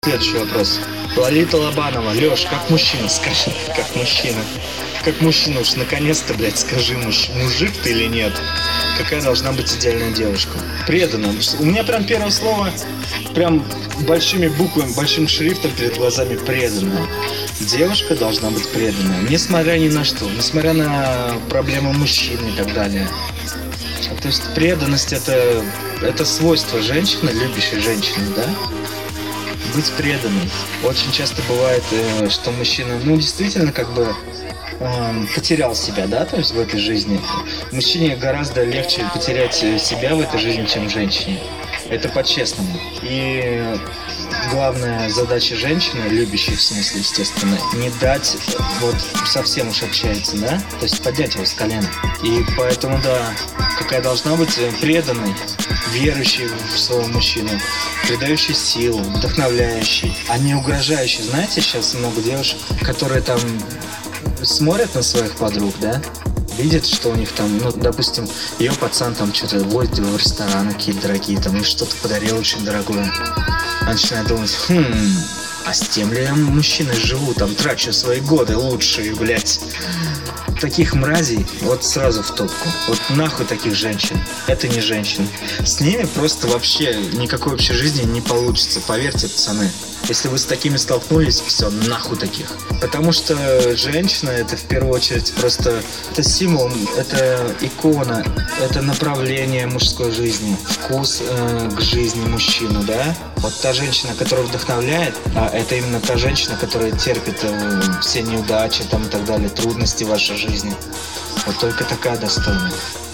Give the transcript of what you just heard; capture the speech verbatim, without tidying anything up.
Следующий вопрос. Лолита Лобанова. Лёш, как мужчина, скажи, как мужчина. Как мужчина уж наконец-то, блядь, скажи, муж, мужик ты или нет? Какая должна быть идеальная девушка? Преданная. У меня прям первое слово, прям большими буквами, большим шрифтом перед глазами преданная. Девушка должна быть преданная, несмотря ни на что, несмотря на проблемы мужчины и так далее. То есть преданность это, это свойство женщины, любящей женщины, да? Быть преданным. Очень часто бывает, что мужчина, ну, действительно, как бы э, потерял себя, да, то есть в этой жизни. Мужчине гораздо легче потерять себя в этой жизни, чем женщине. Это по-честному. И главная задача женщины, любящей в смысле, естественно, не дать вот совсем уж отчаяться, да, то есть поднять его с колена. И поэтому, да, какая должна быть преданной, верующий в своего мужчину, придающий силу, вдохновляющий, а не угрожающий. Знаете, сейчас много девушек, которые там смотрят на своих подруг, да, видят, что у них там, ну, допустим, ее пацан там что-то водит его в рестораны какие-то дорогие, там, и что-то подарил очень дорогое. Она начинает думать, хм, а с тем ли я мужчиной живу, там, трачу свои годы лучшие, блядь. Таких мразей вот сразу в топку. Вот нахуй таких женщин. Это не женщины. С ними просто вообще никакой общей жизни не получится. Поверьте, пацаны. Если вы с такими столкнулись, все, нахуй таких. Потому что женщина это в первую очередь просто это символ, это икона, это направление мужской жизни, вкус э, к жизни мужчины, да? Вот та женщина, которая вдохновляет, а это именно та женщина, которая терпит э, все неудачи там и так далее, трудности в вашей жизни. Вот только такая достойна.